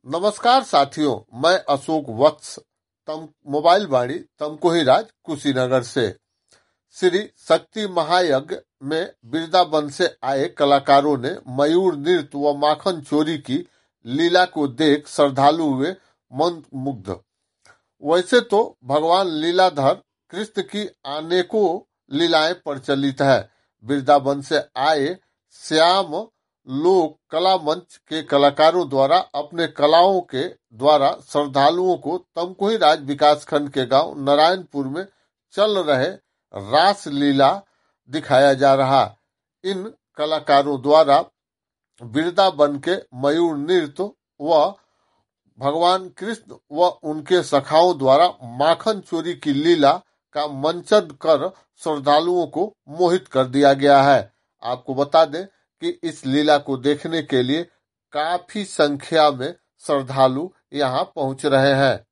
नमस्कार साथियों, मैं अशोक वत्स तम मोबाइल वाणी तमकुहीराज कुशीनगर से। श्री शक्ति महायज्ञ में वृंदावन से आए कलाकारों ने मयूर नृत्य व माखन चोरी की लीला को देख श्रद्धालु हुए मंत्रमुग्ध। वैसे तो भगवान लीलाधर कृष्ण की अनेकों लीलाएं प्रचलित है। वृंदावन से आए श्याम लोक कला मंच के कलाकारों द्वारा अपने कलाओं के द्वारा श्रद्धालुओं को तमकुहीराज विकासखंड के गांव नारायणपुर में चल रहे रास लीला दिखाया जा रहा। इन कलाकारों द्वारा वृंदावन के मयूर नृत्य व भगवान कृष्ण व उनके सखाओं द्वारा माखन चोरी की लीला का मंचन कर श्रद्धालुओं को मोहित कर दिया गया है। आपको बता दें कि इस लीला को देखने के लिए काफी संख्या में श्रद्धालु यहाँ पहुंच रहे हैं।